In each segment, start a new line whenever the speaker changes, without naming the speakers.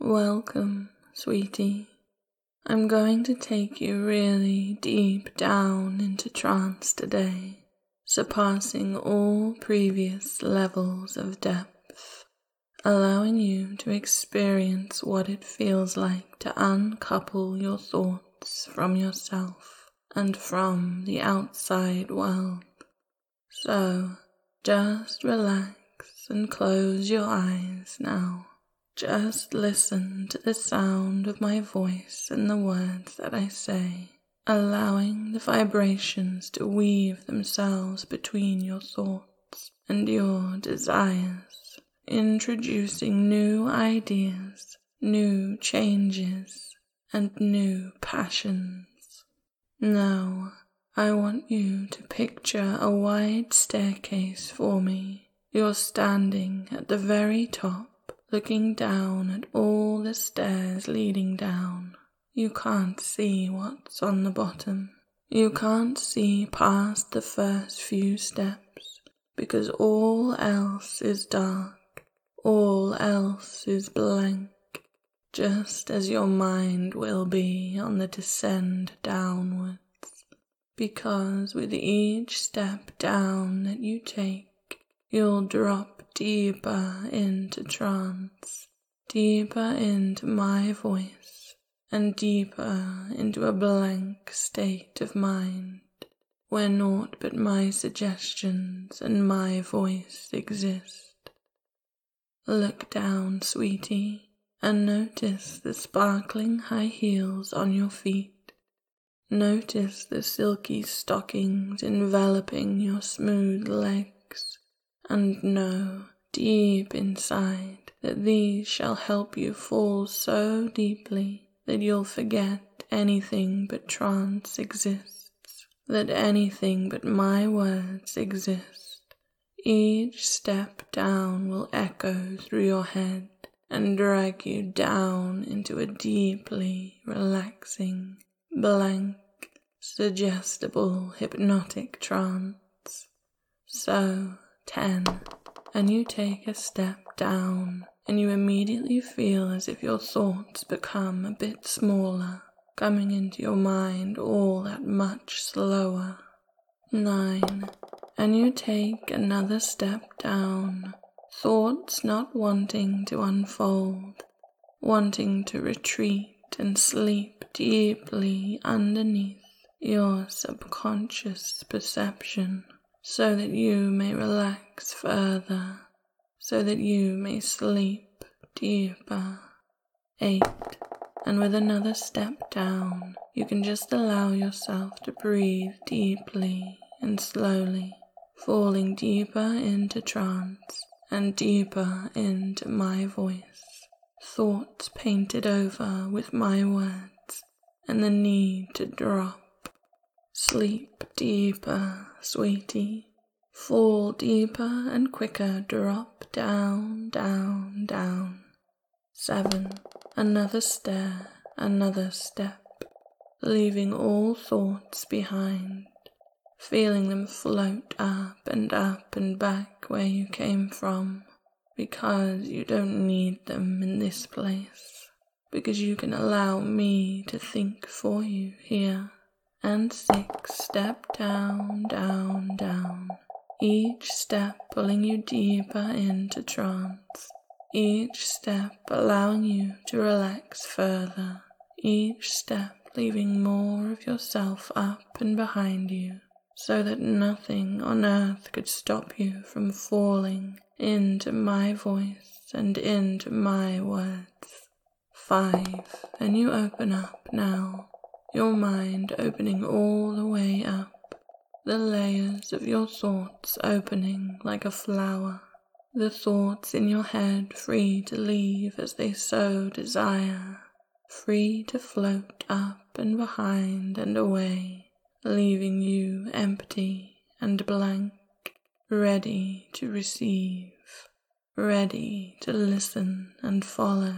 Welcome, sweetie. I'm going to take you really deep down into trance today, surpassing all previous levels of depth, allowing you to experience what it feels like to uncouple your thoughts from yourself and from the outside world. So, just relax and close your eyes now. Just listen to the sound of my voice and the words that I say, allowing the vibrations to weave themselves between your thoughts and your desires, introducing new ideas, new changes, and new passions. Now, I want you to picture a wide staircase for me. You're standing at the very top, looking down at all the stairs leading down. You can't see what's on the bottom. You can't see past the first few steps, because all else is dark, all else is blank, just as your mind will be on the descent downwards. Because with each step down that you take, you'll drop deeper into trance, deeper into my voice, and deeper into a blank state of mind, where naught but my suggestions and my voice exist. Look down, sweetie, and notice the sparkling high heels on your feet. Notice the silky stockings enveloping your smooth legs, and know deep inside that these shall help you fall so deeply that you'll forget anything but trance exists, that anything but my words exist. Each step down will echo through your head and drag you down into a deeply relaxing, blank, suggestible, hypnotic trance. So, 10, and you take a step down, and you immediately feel as if your thoughts become a bit smaller, coming into your mind all that much slower. 9, and you take another step down, thoughts not wanting to unfold, wanting to retreat and sleep deeply underneath your subconscious perception, so that you may relax further, so that you may sleep deeper. 8, and with another step down, you can just allow yourself to breathe deeply and slowly, falling deeper into trance and deeper into my voice, thoughts painted over with my words, and the need to drop. Sleep deeper, sweetie. Fall deeper and quicker, drop down, down, down. 7, another stair, another step, leaving all thoughts behind, feeling them float up and back where you came from, because you don't need them in this place, because you can allow me to think for you here. And 6, step down, down, down, each step pulling you deeper into trance, each step allowing you to relax further, each step leaving more of yourself up and behind you, so that nothing on earth could stop you from falling into my voice and into my words. 5, and you open up now, your mind opening all the way up, the layers of your thoughts opening like a flower, the thoughts in your head free to leave as they so desire, free to float up and behind and away, leaving you empty and blank, ready to receive, ready to listen and follow.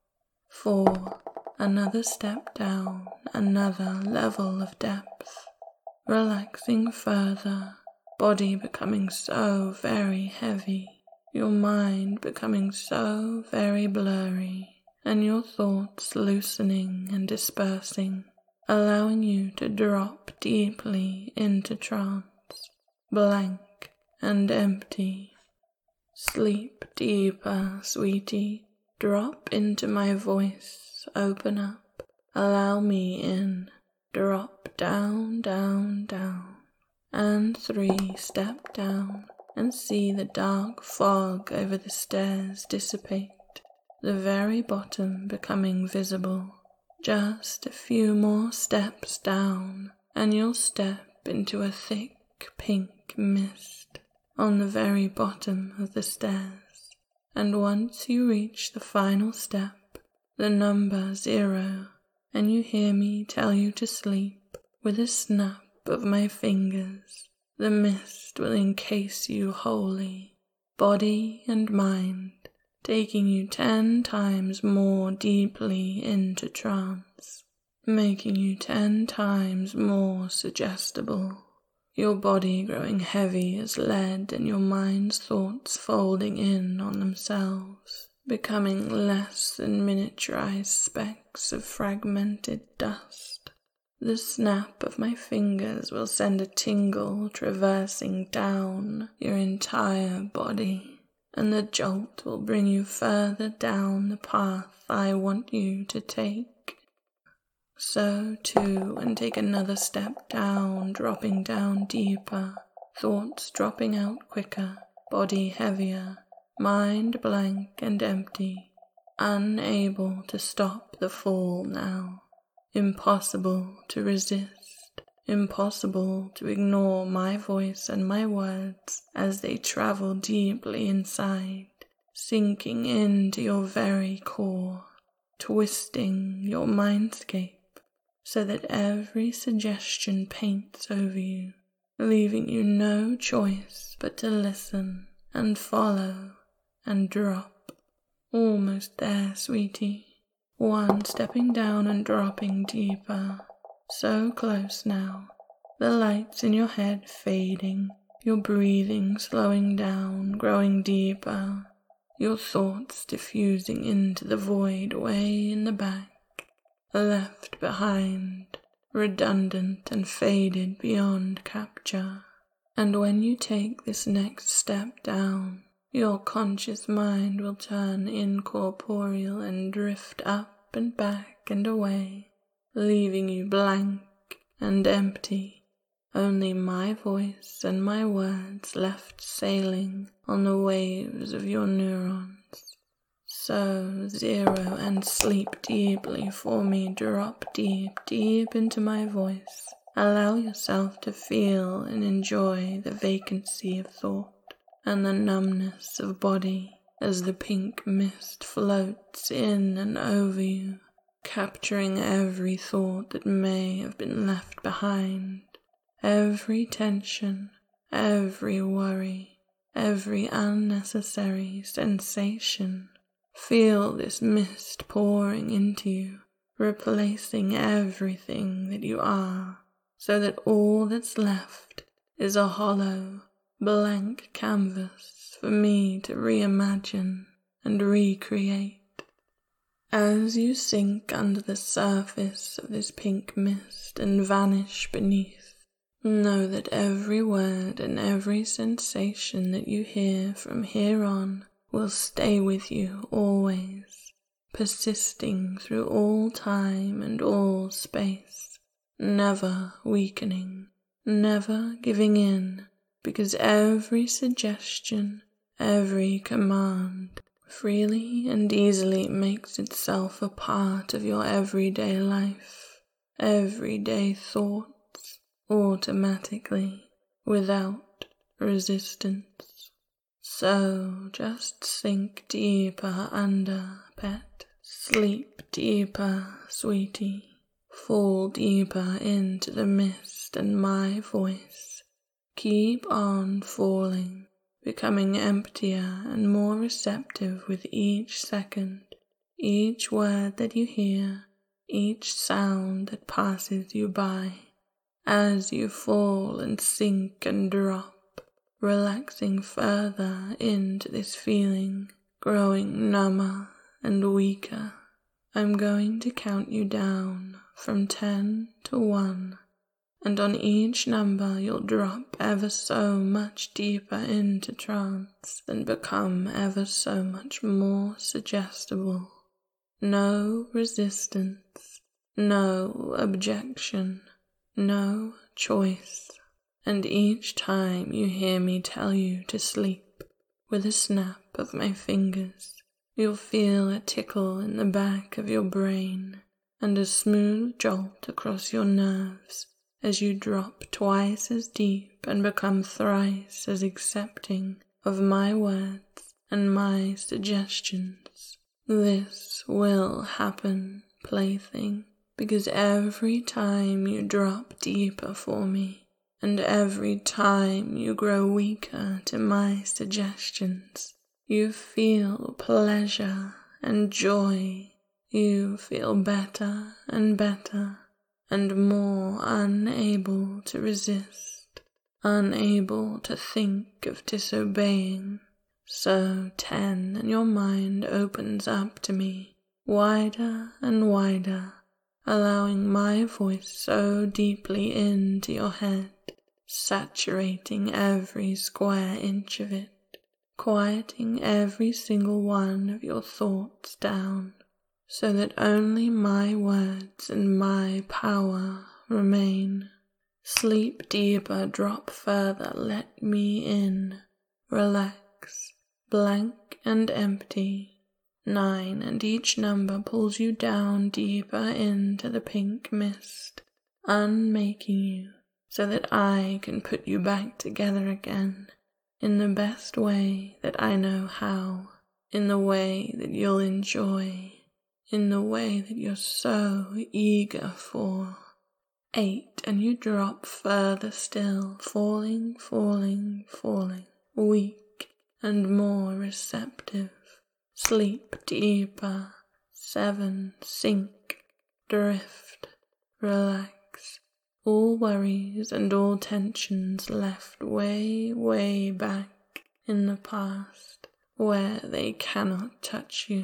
4, another step down, another level of depth, relaxing further, body becoming so very heavy, your mind becoming so very blurry, and your thoughts loosening and dispersing, allowing you to drop deeply into trance, blank and empty. Sleep deeper, sweetie. Drop into my voice, open up, allow me in, drop down, down, down. And 3, step down and see the dark fog over the stairs dissipate, the very bottom becoming visible. Just a few more steps down and you'll step into a thick pink mist on the very bottom of the stairs. And once you reach the final step, the number 0, and you hear me tell you to sleep, with a snap of my fingers, the mist will encase you wholly, body and mind, taking you 10 times more deeply into trance, making you 10 times more suggestible. Your body growing heavy as lead and your mind's thoughts folding in on themselves, becoming less than miniaturized specks of fragmented dust. The snap of my fingers will send a tingle traversing down your entire body, and the jolt will bring you further down the path I want you to take. So too, and take another step down, dropping down deeper, thoughts dropping out quicker, body heavier, mind blank and empty, unable to stop the fall now, impossible to resist, impossible to ignore my voice and my words as they travel deeply inside, sinking into your very core, twisting your mindscape, so that every suggestion paints over you, leaving you no choice but to listen and follow and drop. Almost there, sweetie. 1 stepping down and dropping deeper. So close now. The lights in your head fading, your breathing slowing down, growing deeper, your thoughts diffusing into the void way in the back. Left behind, redundant and faded beyond capture. And when you take this next step down, your conscious mind will turn incorporeal and drift up and back and away, leaving you blank and empty, only my voice and my words left sailing on the waves of your neurons. So 0 and sleep deeply for me, drop deep, deep into my voice. Allow yourself to feel and enjoy the vacancy of thought and the numbness of body as the pink mist floats in and over you, capturing every thought that may have been left behind, every tension, every worry, every unnecessary sensation. Feel this mist pouring into you, replacing everything that you are, so that all that's left is a hollow, blank canvas for me to reimagine and recreate. As you sink under the surface of this pink mist and vanish beneath, know that every word and every sensation that you hear from here on will stay with you always, persisting through all time and all space, never weakening, never giving in, because every suggestion, every command freely and easily makes itself a part of your everyday life, everyday thoughts, automatically, without resistance. So just sink deeper under, pet. Sleep deeper, sweetie. Fall deeper into the mist and my voice. Keep on falling, becoming emptier and more receptive with each second, each word that you hear, each sound that passes you by. As you fall and sink and drop, relaxing further into this feeling, growing number and weaker I'm going to count you down from 10 to 1, and on each number you'll drop ever so much deeper into trance and become ever so much more suggestible. No resistance, no objection, no choice. And each time you hear me tell you to sleep, with a snap of my fingers, you'll feel a tickle in the back of your brain and a smooth jolt across your nerves as you drop twice as deep and become thrice as accepting of my words and my suggestions. This will happen, plaything, because every time you drop deeper for me, and every time you grow weaker to my suggestions, you feel pleasure and joy. You feel better and better, and more unable to resist, unable to think of disobeying. So 10 and your mind opens up to me, wider and wider, allowing my voice so deeply into your head, saturating every square inch of it, quieting every single one of your thoughts down, so that only my words and my power remain. Sleep deeper, drop further, let me in, relax, blank and empty. 9, and each number pulls you down deeper into the pink mist, unmaking you, so that I can put you back together again, in the best way that I know how, in the way that you'll enjoy, in the way that you're so eager for. 8, and you drop further still, falling, falling, falling, weak and more receptive. Sleep deeper. 7, sink, drift, relax. All worries and all tensions left way, way back in the past, where they cannot touch you.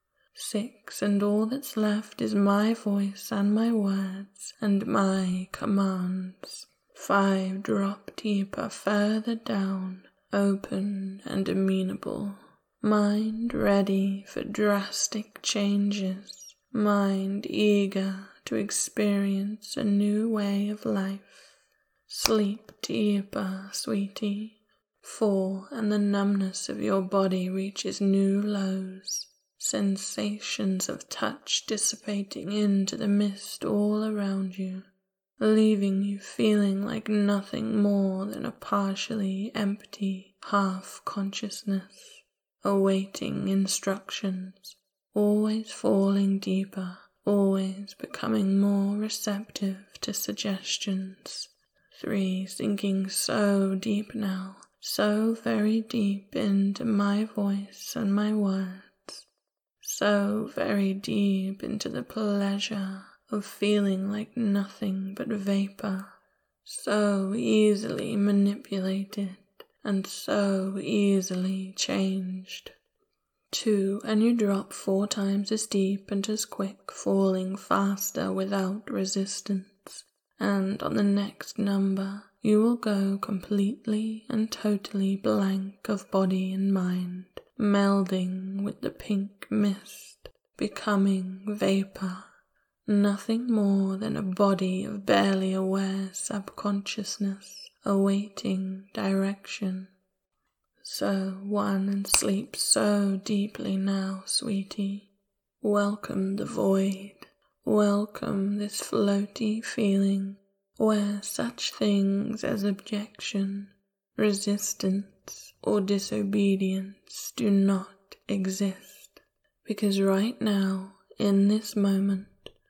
6, and all that's left is my voice and my words and my commands. 5, drop deeper, further down, open and amenable. Mind ready for drastic changes, mind eager to experience a new way of life. Sleep deeper, sweetie. 4, and the numbness of your body reaches new lows, sensations of touch dissipating into the mist all around you, leaving you feeling like nothing more than a partially empty half-consciousness. Awaiting instructions, always falling deeper, always becoming more receptive to suggestions. 3, sinking so deep now, so very deep into my voice and my words, so very deep into the pleasure of feeling like nothing but vapor, so easily manipulated and so easily changed. 2, and you drop 4 times as deep and as quick, falling faster without resistance, and on the next number you will go completely and totally blank of body and mind, melding with the pink mist, becoming vapor, nothing more than a body of barely aware subconsciousness, awaiting direction. So 1, and sleep so deeply now, sweetie. Welcome the void, welcome this floaty feeling where such things as objection, resistance, or disobedience do not exist. Because right now, in this moment,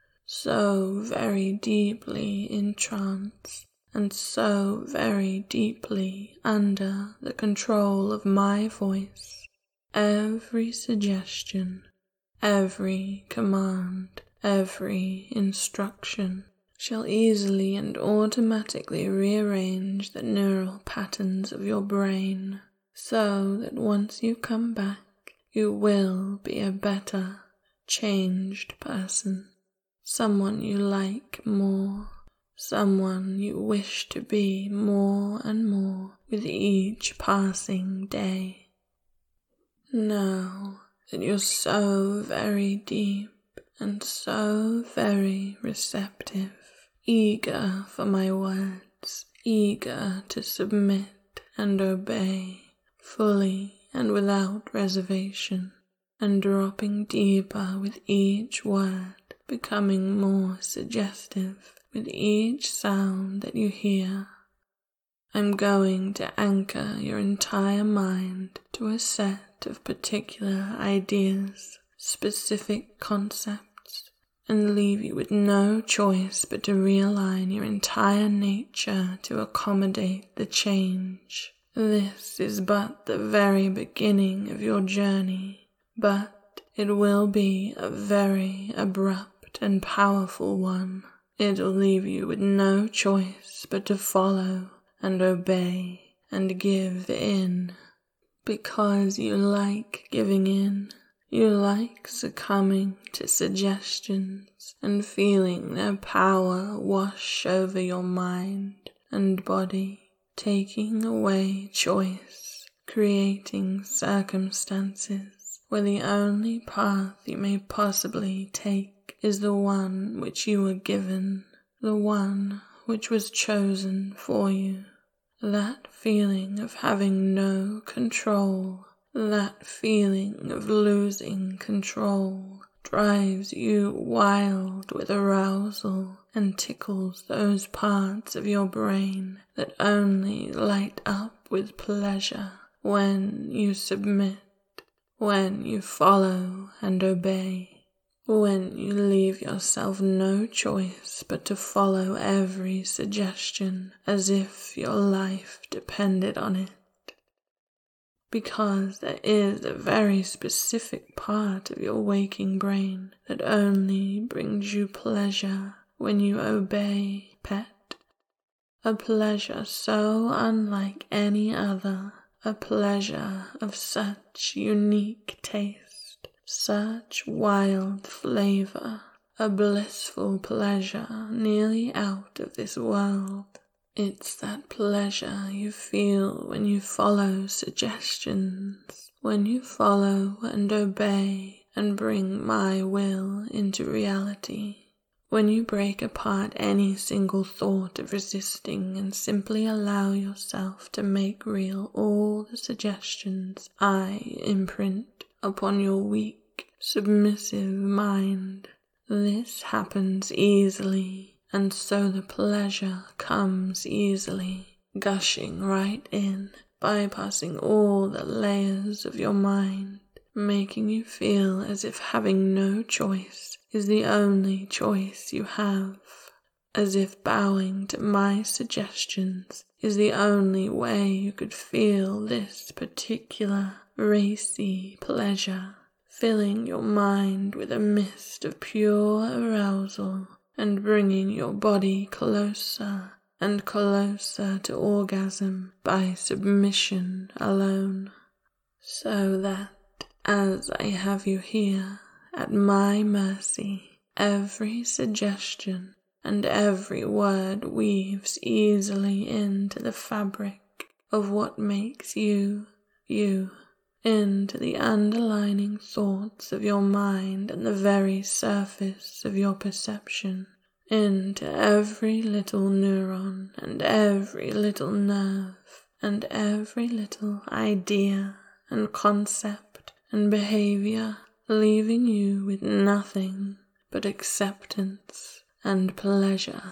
so very deeply in trance, and so very deeply under the control of my voice, every suggestion, every command, every instruction shall easily and automatically rearrange the neural patterns of your brain, so that once you come back, you will be a better, changed person, someone you like more, someone you wish to be more and more with each passing day. Now that you're so very deep and so very receptive, eager for my words, eager to submit and obey, fully and without reservation, and dropping deeper with each word, becoming more suggestive with each sound that you hear. I'm going to anchor your entire mind to a set of particular ideas, specific concepts, and leave you with no choice but to realign your entire nature to accommodate the change. This is but the very beginning of your journey, but it will be a very abrupt and powerful one. It'll leave you with no choice but to follow and obey and give in. Because you like giving in, you like succumbing to suggestions and feeling their power wash over your mind and body, taking away choice, creating circumstances where the only path you may possibly take is the one which you were given, the one which was chosen for you. That feeling of having no control, that feeling of losing control, drives you wild with arousal and tickles those parts of your brain that only light up with pleasure when you submit, when you follow and obey. When you leave yourself no choice but to follow every suggestion as if your life depended on it. Because there is a very specific part of your waking brain that only brings you pleasure when you obey, pet. A pleasure so unlike any other, a pleasure of such unique taste, such wild flavor, a blissful pleasure nearly out of this world. It's that pleasure you feel when you follow suggestions, when you follow and obey and bring my will into reality. When you break apart any single thought of resisting and simply allow yourself to make real all the suggestions I imprint upon your weak, submissive mind. This happens easily, and so the pleasure comes easily, gushing right in, bypassing all the layers of your mind, making you feel as if having no choice is the only choice you have, as if bowing to my suggestions is the only way you could feel this particular racy pleasure, filling your mind with a mist of pure arousal and bringing your body closer and closer to orgasm by submission alone. So that, as I have you here, at my mercy, every suggestion and every word weaves easily into the fabric of what makes you, you, into the underlining thoughts of your mind and the very surface of your perception, into every little neuron and every little nerve and every little idea and concept and behavior, leaving you with nothing but acceptance and pleasure.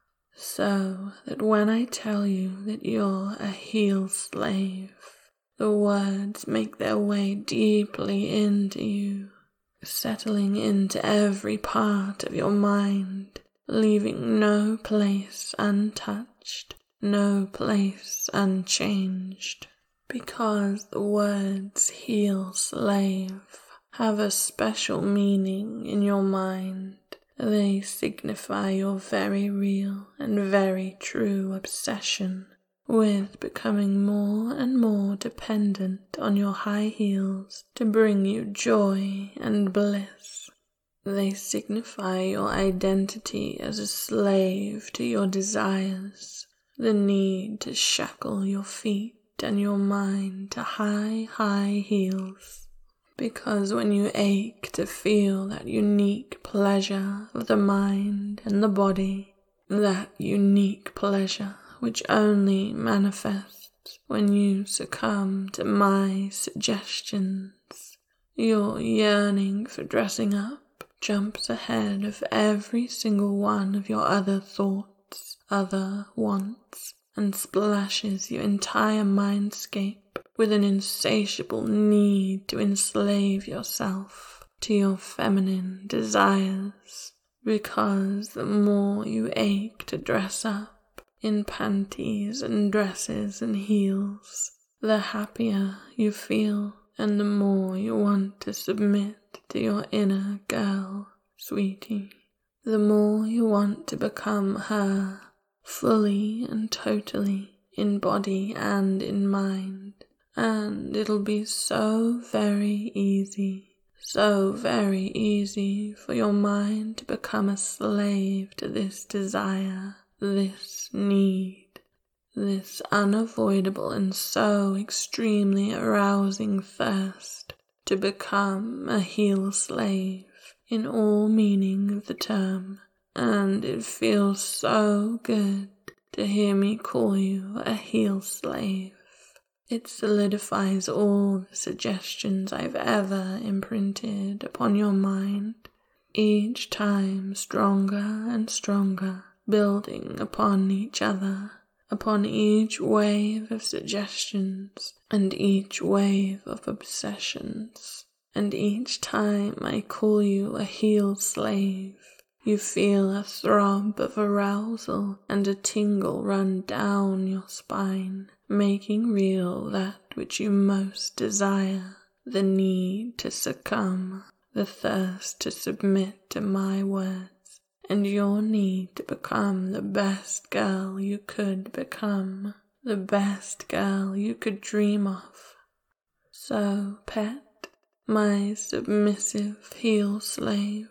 So that when I tell you that you're a heel slave, the words make their way deeply into you, settling into every part of your mind, leaving no place untouched, no place unchanged. Because the words heel slave have a special meaning in your mind. They signify your very real and very true obsession with becoming more and more dependent on your high heels to bring you joy and bliss. They signify your identity as a slave to your desires, the need to shackle your feet and your mind to high, high heels. Because when you ache to feel that unique pleasure of the mind and the body, that unique pleasure which only manifests when you succumb to my suggestions, your yearning for dressing up jumps ahead of every single one of your other thoughts, other wants, and splashes your entire mindscape with an insatiable need to enslave yourself to your feminine desires. Because the more you ache to dress up in panties and dresses and heels, the happier you feel, and the more you want to submit to your inner girl, sweetie. The more you want to become her, fully and totally, in body and in mind. And it'll be so very easy for your mind to become a slave to this desire, this need, this unavoidable and so extremely arousing thirst to become a heel slave in all meaning of the term. And it feels so good to hear me call you a heel slave. It solidifies all the suggestions I've ever imprinted upon your mind, each time stronger and stronger, building upon each other, upon each wave of suggestions and each wave of obsessions. And each time I call you a heel slave, you feel a throb of arousal and a tingle run down your spine, making real that which you most desire, the need to succumb, the thirst to submit to my words, and your need to become the best girl you could become, the best girl you could dream of. So, pet, my submissive heel slave,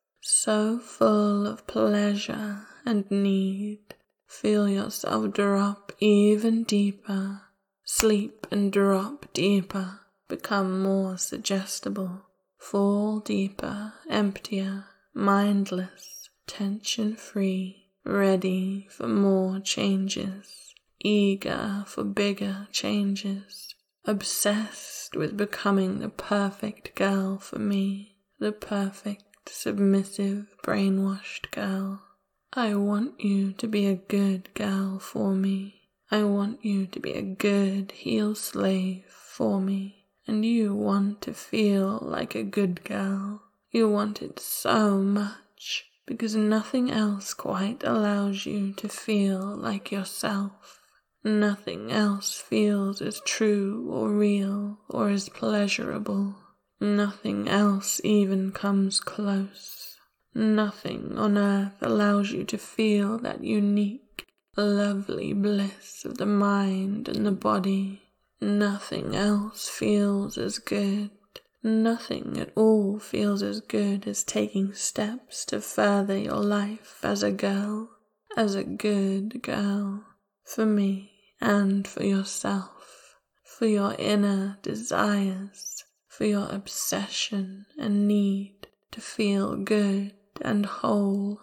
so full of pleasure and need, feel yourself drop even deeper, sleep and drop deeper, become more suggestible, fall deeper, emptier, mindless, tension-free, ready for more changes, eager for bigger changes, obsessed with becoming the perfect girl for me, the perfect, submissive, brainwashed girl. I want you to be a good girl for me. I want you to be a good heel slave for me. And you want to feel like a good girl. You want it so much, because nothing else quite allows you to feel like yourself. Nothing else feels as true or real or as pleasurable. Nothing else even comes close. Nothing on earth allows you to feel that unique, lovely bliss of the mind and the body. Nothing else feels as good. Nothing at all feels as good as taking steps to further your life as a girl, as a good girl, for me and for yourself, for your inner desires, for your obsession and need to feel good and whole.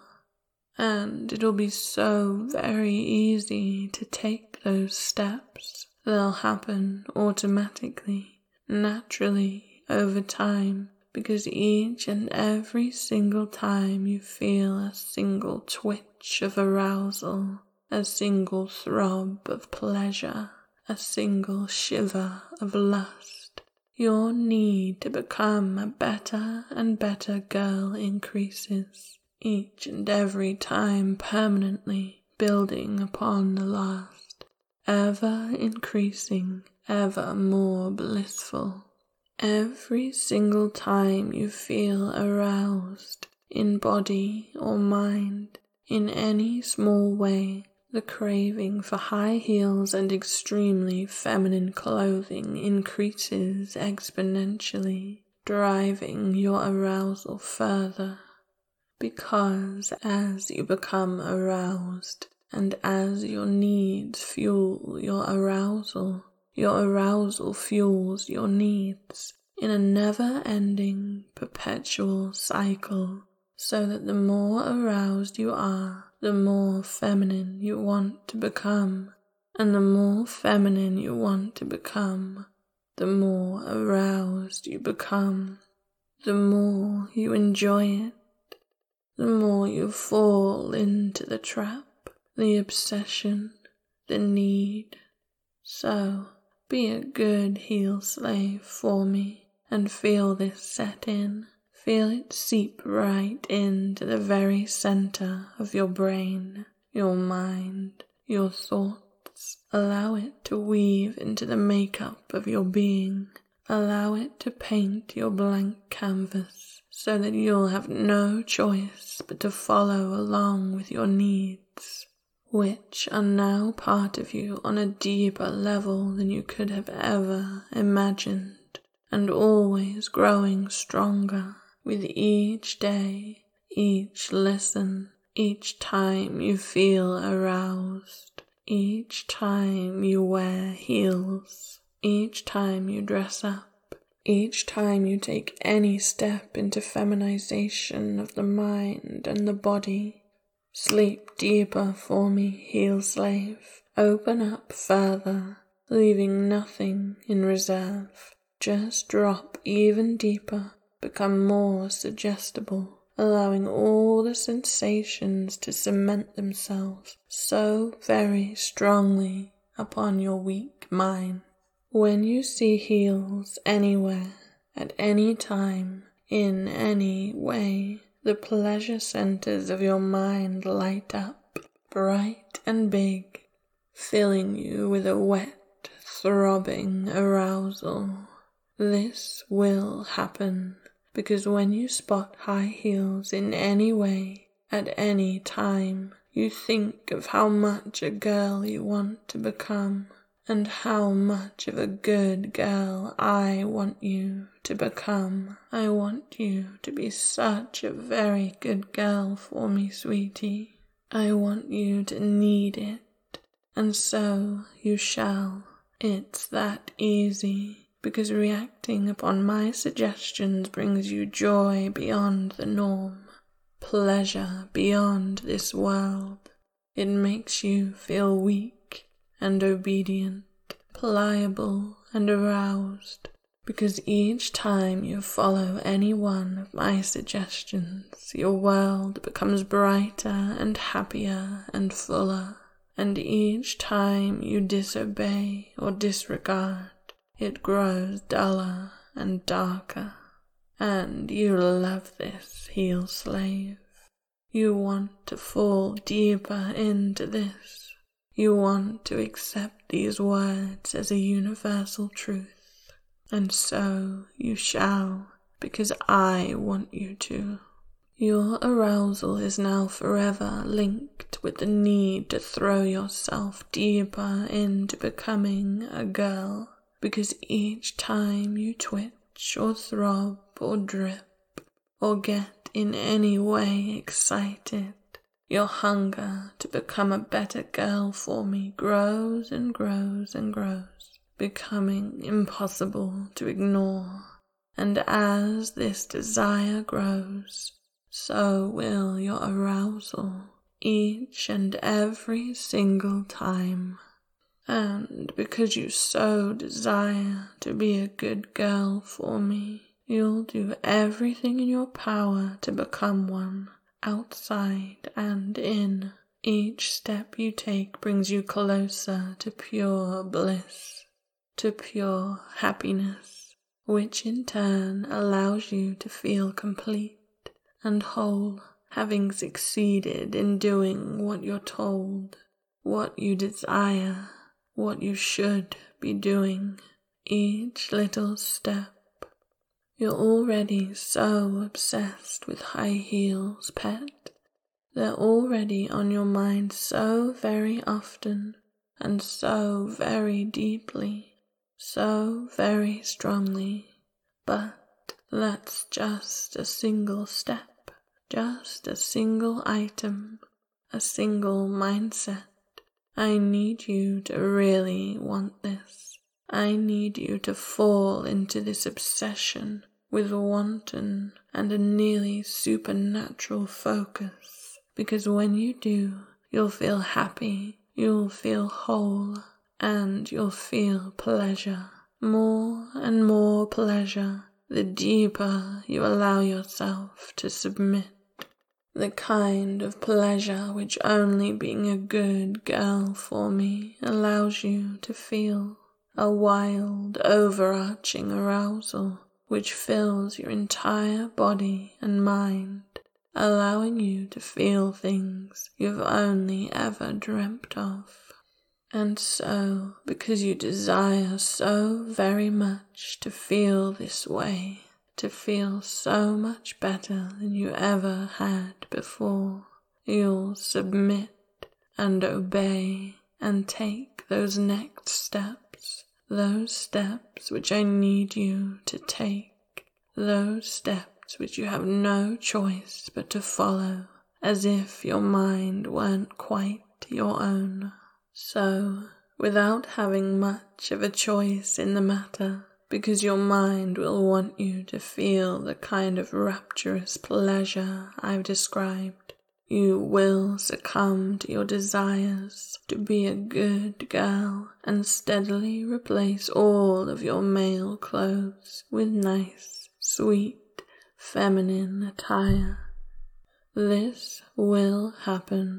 And it'll be so very easy to take those steps. They'll happen automatically, naturally, over time, because each and every single time you feel a single twitch of arousal, a single throb of pleasure, a single shiver of lust, your need to become a better and better girl increases, each and every time permanently building upon the last, ever increasing, ever more blissful. Every single time you feel aroused, in body or mind, in any small way, the craving for high heels and extremely feminine clothing increases exponentially, driving your arousal further. Because as you become aroused, and as your needs fuel your arousal fuels your needs in a never-ending, perpetual cycle, so that the more aroused you are, the more feminine you want to become, and the more feminine you want to become, the more aroused you become, the more you enjoy it, the more you fall into the trap, the obsession, the need. So, be a good heel slave for me, and feel this set in. Feel it seep right into the very center of your brain, your mind, your thoughts. Allow it to weave into the makeup of your being. Allow it to paint your blank canvas so that you'll have no choice but to follow along with your needs, which are now part of you on a deeper level than you could have ever imagined, and always growing stronger with each day, each listen, each time you feel aroused, each time you wear heels, each time you dress up, each time you take any step into feminization of the mind and the body. Sleep deeper for me, heel slave. Open up further, leaving nothing in reserve. Just drop even deeper, become more suggestible, allowing all the sensations to cement themselves so very strongly upon your weak mind. When you see heels anywhere, at any time, in any way, the pleasure centers of your mind light up, bright and big, filling you with a wet, throbbing arousal. This will happen, because when you spot high heels in any way, at any time, you think of how much a girl you want to become, and how much of a good girl I want you to become. I want you to be such a very good girl for me, sweetie. I want you to need it, and so you shall. It's that easy. Because reacting upon my suggestions brings you joy beyond the norm, pleasure beyond this world. It makes you feel weak and obedient, pliable and aroused, because each time you follow any one of my suggestions, your world becomes brighter and happier and fuller, and each time you disobey or disregard, it grows duller and darker, and you love this, heel slave. You want to fall deeper into this. You want to accept these words as a universal truth, and so you shall, because I want you to. Your arousal is now forever linked with the need to throw yourself deeper into becoming a girl. Because each time you twitch or throb or drip or get in any way excited, your hunger to become a better girl for me grows and grows and grows, becoming impossible to ignore. And as this desire grows, so will your arousal each and every single time. And because you so desire to be a good girl for me, you'll do everything in your power to become one, outside and in. Each step you take brings you closer to pure bliss, to pure happiness, which in turn allows you to feel complete and whole, having succeeded in doing what you're told, what you desire, what you should be doing, each little step. You're already so obsessed with high heels, pet. They're already on your mind so very often, and so very deeply, so very strongly. But That's just a single step, just a single item, a single mindset. I need you to really want this. I need you to fall into this obsession with wanton and a nearly supernatural focus, because when you do, you'll feel happy, you'll feel whole, and you'll feel pleasure. More and more pleasure, the deeper you allow yourself to submit. The kind of pleasure which only being a good girl for me allows you to feel. A wild, overarching arousal which fills your entire body and mind, allowing you to feel things you've only ever dreamt of. And so, because you desire so very much to feel this way, to feel so much better than you ever had before, you'll submit and obey and take those next steps, those steps which I need you to take, those steps which you have no choice but to follow, as if your mind weren't quite your own. So, without having much of a choice in the matter, because your mind will want you to feel the kind of rapturous pleasure I've described, you will succumb to your desires to be a good girl and steadily replace all of your male clothes with nice, sweet, feminine attire. This will happen,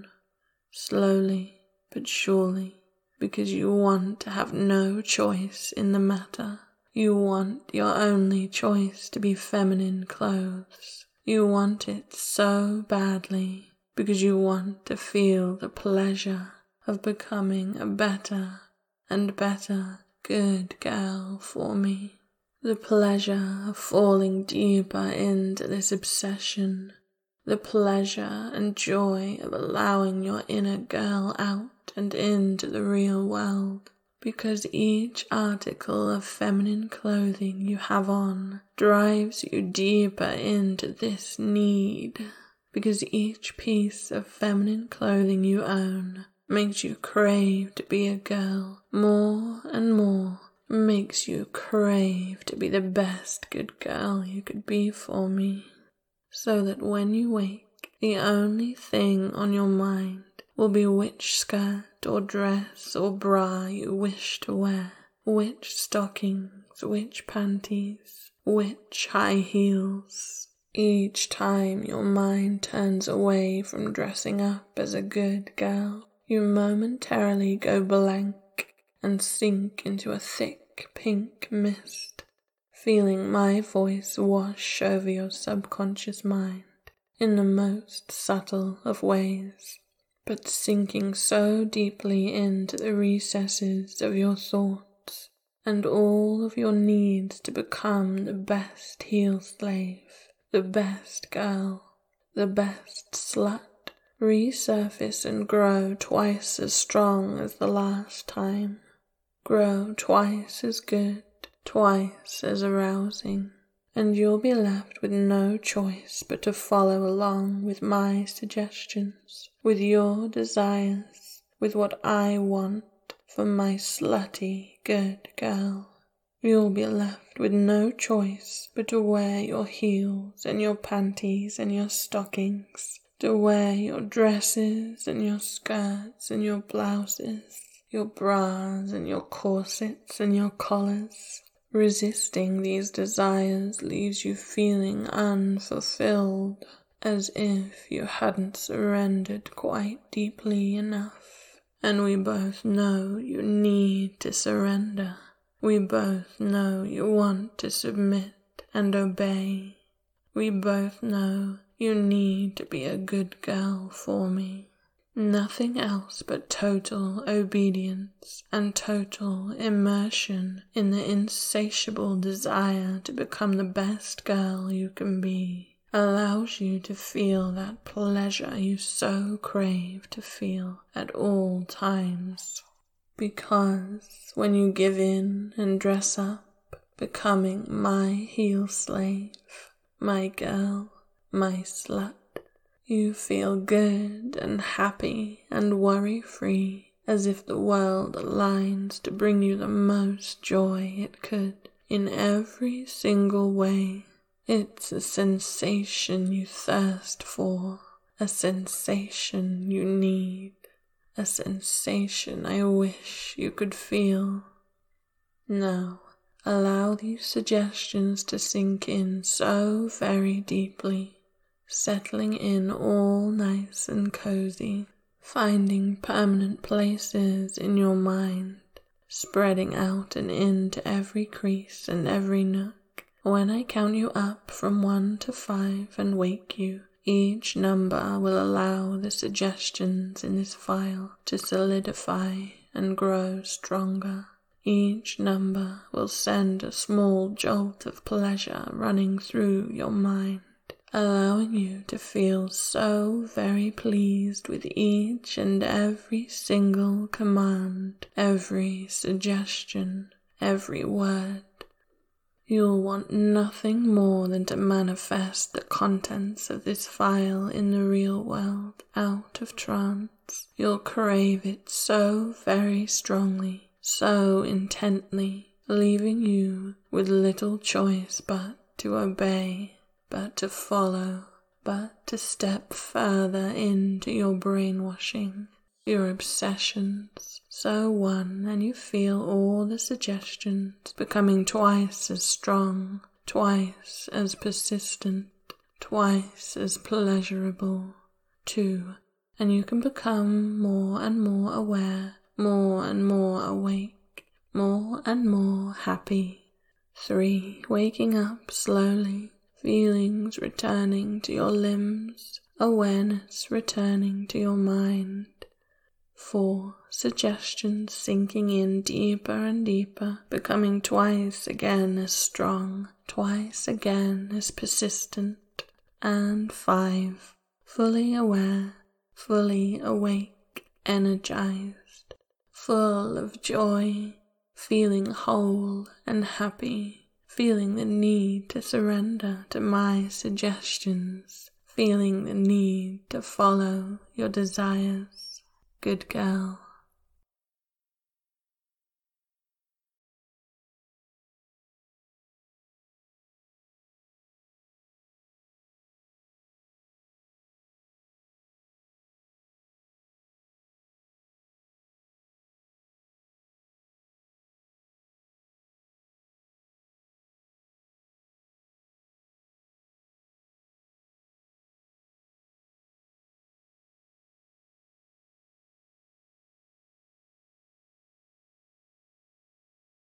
slowly but surely, because you want to have no choice in the matter. You want your only choice to be feminine clothes. You want it so badly because you want to feel the pleasure of becoming a better and better good girl for me. The pleasure of falling deeper into this obsession. The pleasure and joy of allowing your inner girl out and into the real world, because each article of feminine clothing you have on drives you deeper into this need, because each piece of feminine clothing you own makes you crave to be a girl more and more, makes you crave to be the best good girl you could be for me, so that when you wake, the only thing on your mind will be which skirt or dress or bra you wish to wear, which stockings, which panties, which high heels. Each time your mind turns away from dressing up as a good girl, you momentarily go blank and sink into a thick pink mist, feeling my voice wash over your subconscious mind in the most subtle of ways, but sinking so deeply into the recesses of your thoughts and all of your needs to become the best heel slave, the best girl, the best slut, resurface and grow twice as strong as the last time, grow twice as good, twice as arousing, and you'll be left with no choice but to follow along with my suggestions, with your desires, with what I want for my slutty good girl. You'll be left with no choice but to wear your heels and your panties and your stockings, to wear your dresses and your skirts and your blouses, your bras and your corsets and your collars. Resisting these desires leaves you feeling unfulfilled, as if you hadn't surrendered quite deeply enough. And we both know you need to surrender. We both know you want to submit and obey. We both know you need to be a good girl for me. Nothing else but total obedience and total immersion in the insatiable desire to become the best girl you can be allows you to feel that pleasure you so crave to feel at all times. Because when you give in and dress up, becoming my heel slave, my girl, my slut. You feel good and happy and worry-free, as if the world aligns to bring you the most joy it could in every single way. It's a sensation you thirst for, a sensation you need, a sensation I wish you could feel. Now, allow these suggestions to sink in so very deeply, settling in all nice and cozy, finding permanent places in your mind, spreading out and into every crease and every nook. When I count you up from 1 to 5 and wake you, each number will allow the suggestions in this file to solidify and grow stronger. Each number will send a small jolt of pleasure running through your mind, allowing you to feel so very pleased with each and every single command, every suggestion, every word. You'll want nothing more than to manifest the contents of this file in the real world, out of trance. You'll crave it so very strongly, so intently, leaving you with little choice but to obey, but to follow, but to step further into your brainwashing, your obsessions. So one, and you feel all the suggestions becoming twice as strong, twice as persistent, twice as pleasurable. 2, and you can become more and more aware, more and more awake, more and more happy. 3, waking up slowly, feelings returning to your limbs, awareness returning to your mind. 4, suggestions sinking in deeper and deeper, becoming twice again as strong, twice again as persistent. And 5, fully aware, fully awake, energized, full of joy, feeling whole and happy, feeling the need to surrender to my suggestions, feeling the need to follow your desires. Good girl.